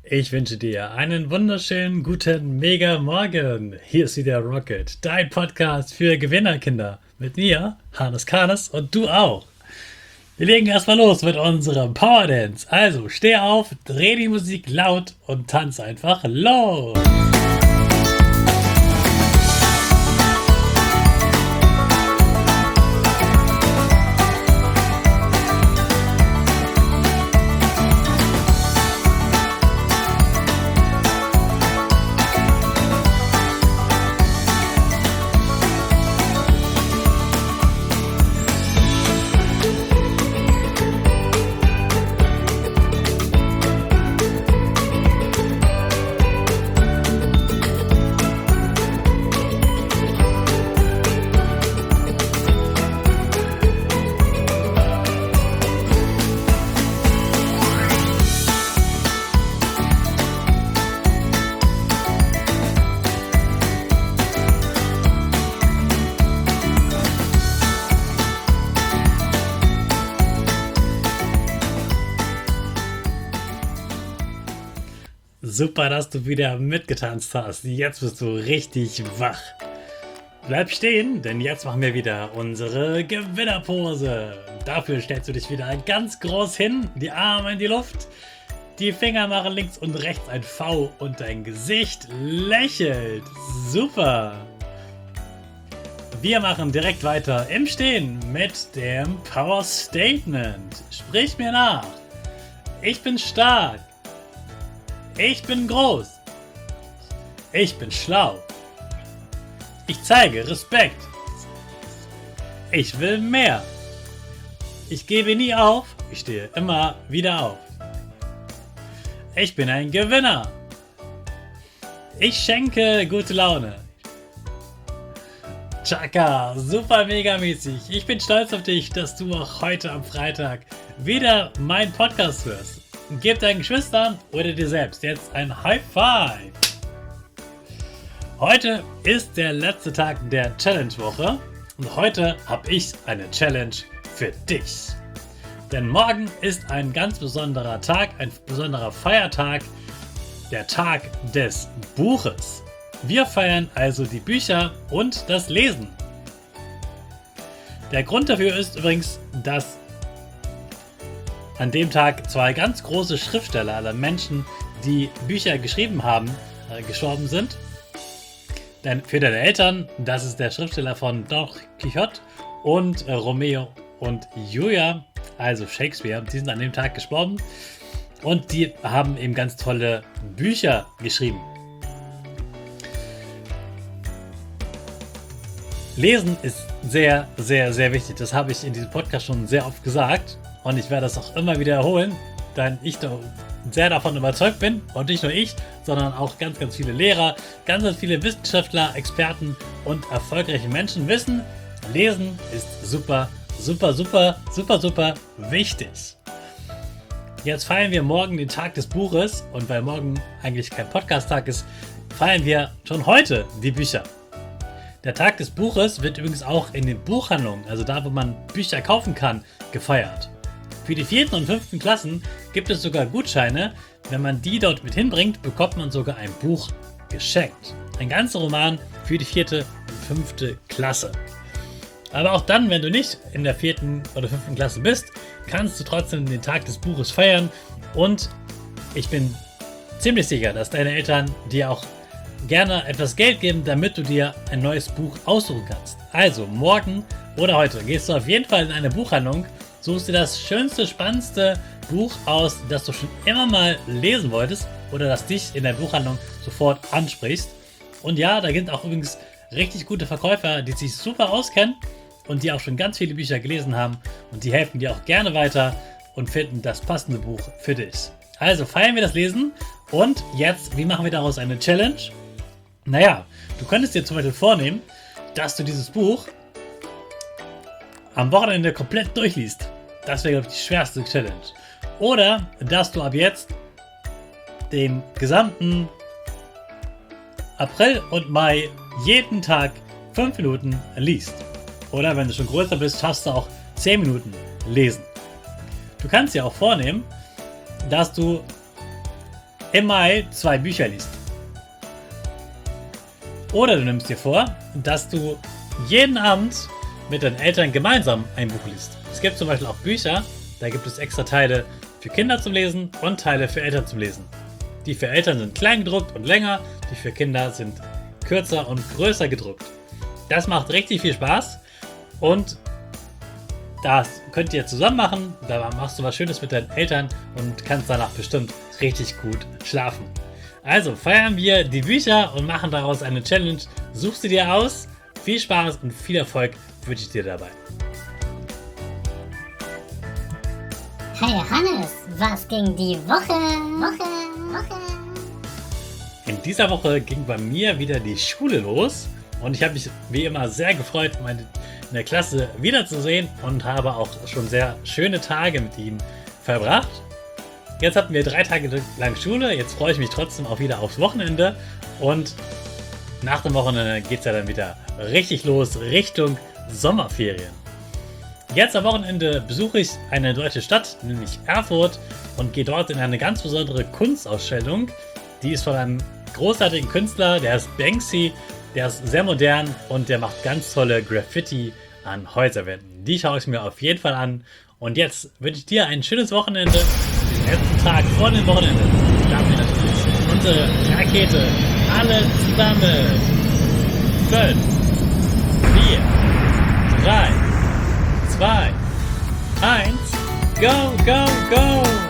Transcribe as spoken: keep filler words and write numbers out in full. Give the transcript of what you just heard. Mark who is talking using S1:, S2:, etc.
S1: Ich wünsche dir einen wunderschönen guten Mega Morgen. Hier ist wieder Rocket, dein Podcast für Gewinnerkinder. Mit mir, Hannes Kahnes, und du auch. Wir legen erstmal los mit unserem Power Dance. Also steh auf, dreh die Musik laut und tanz einfach los. Super, dass du wieder mitgetanzt hast. Jetzt bist du richtig wach. Bleib stehen, denn jetzt machen wir wieder unsere Gewinnerpose. Dafür stellst du dich wieder ganz groß hin, die Arme in die Luft, die Finger machen links und rechts ein V und dein Gesicht lächelt. Super. Wir machen direkt weiter im Stehen mit dem Power Statement. Sprich mir nach. Ich bin stark. Ich bin groß. Ich bin schlau. Ich zeige Respekt. Ich will mehr. Ich gebe nie auf. Ich stehe immer wieder auf. Ich bin ein Gewinner. Ich schenke gute Laune. Chaka, super mega mäßig. Ich bin stolz auf dich, dass du auch heute am Freitag wieder meinen Podcast hörst. Gib deinen Geschwistern oder dir selbst jetzt ein High Five. Heute ist der letzte Tag der Challenge-Woche und heute habe ich eine Challenge für dich. Denn morgen ist ein ganz besonderer Tag, ein besonderer Feiertag, der Tag des Buches. Wir feiern also die Bücher und das Lesen. Der Grund dafür ist übrigens, dass an dem Tag zwei ganz große Schriftsteller, also Menschen, die Bücher geschrieben haben, äh, gestorben sind. Denn für deine Eltern, das ist der Schriftsteller von Don Quixote und äh, Romeo und Julia, also Shakespeare, die sind an dem Tag gestorben und die haben eben ganz tolle Bücher geschrieben. Lesen ist sehr, sehr, sehr wichtig. Das habe ich in diesem Podcast schon sehr oft gesagt. Und ich werde das auch immer wieder erholen, denn ich doch sehr davon überzeugt bin, und nicht nur ich, sondern auch ganz, ganz viele Lehrer, ganz, ganz viele Wissenschaftler, Experten und erfolgreiche Menschen wissen, Lesen ist super, super, super, super, super wichtig. Jetzt feiern wir morgen den Tag des Buches und weil morgen eigentlich kein Podcast-Tag ist, feiern wir schon heute die Bücher. Der Tag des Buches wird übrigens auch in den Buchhandlungen, also da, wo man Bücher kaufen kann, gefeiert. Für die vierten und fünften Klassen gibt es sogar Gutscheine. Wenn man die dort mit hinbringt, bekommt man sogar ein Buch geschenkt. Ein ganzer Roman für die vierte und fünfte Klasse. Aber auch dann, wenn du nicht in der vierten oder fünften Klasse bist, kannst du trotzdem den Tag des Buches feiern. Und ich bin ziemlich sicher, dass deine Eltern dir auch gerne etwas Geld geben, damit du dir ein neues Buch aussuchen kannst. Also morgen oder heute gehst du auf jeden Fall in eine Buchhandlung, suchst dir das schönste, spannendste Buch aus, das du schon immer mal lesen wolltest oder das dich in der Buchhandlung sofort ansprichst. Und ja, da gibt es auch übrigens richtig gute Verkäufer, die sich super auskennen und die auch schon ganz viele Bücher gelesen haben und die helfen dir auch gerne weiter und finden das passende Buch für dich. Also feiern wir das Lesen und jetzt, wie machen wir daraus eine Challenge? Naja, du könntest dir zum Beispiel vornehmen, dass du dieses Buch am Wochenende komplett durchliest. Das wäre, glaube ich, die schwerste Challenge. Oder, dass du ab jetzt den gesamten April und Mai jeden Tag fünf Minuten liest. Oder wenn du schon größer bist, schaffst du auch zehn Minuten lesen. Du kannst dir auch vornehmen, dass du im Mai zwei Bücher liest. Oder du nimmst dir vor, dass du jeden Abend mit deinen Eltern gemeinsam ein Buch liest. Es gibt zum Beispiel auch Bücher, da gibt es extra Teile für Kinder zum Lesen und Teile für Eltern zum Lesen. Die für Eltern sind klein gedruckt und länger, die für Kinder sind kürzer und größer gedruckt. Das macht richtig viel Spaß und das könnt ihr zusammen machen. Da machst du was Schönes mit deinen Eltern und kannst danach bestimmt richtig gut schlafen. Also feiern wir die Bücher und machen daraus eine Challenge. Such sie dir aus. Viel Spaß und viel Erfolg wünsche ich dir dabei.
S2: Hey Hannes, was ging die Woche? Woche, Woche.
S1: In dieser Woche ging bei mir wieder die Schule los und ich habe mich wie immer sehr gefreut, meine in der Klasse wiederzusehen und habe auch schon sehr schöne Tage mit ihnen verbracht. Jetzt hatten wir drei Tage lang Schule, jetzt freue ich mich trotzdem auch wieder aufs Wochenende und nach dem Wochenende geht es ja dann wieder richtig los Richtung Sommerferien. Jetzt am Wochenende besuche ich eine deutsche Stadt, nämlich Erfurt, und gehe dort in eine ganz besondere Kunstausstellung. Die ist von einem großartigen Künstler, der ist Banksy, der ist sehr modern und der macht ganz tolle Graffiti an Häuserwänden. Die schaue ich mir auf jeden Fall an. Und jetzt wünsche ich dir ein schönes Wochenende. Den letzten Tag vor dem Wochenende starten wir natürlich unsere Rakete. Alle zusammen. fünf, vier, drei, zwei, eins, go, go, go!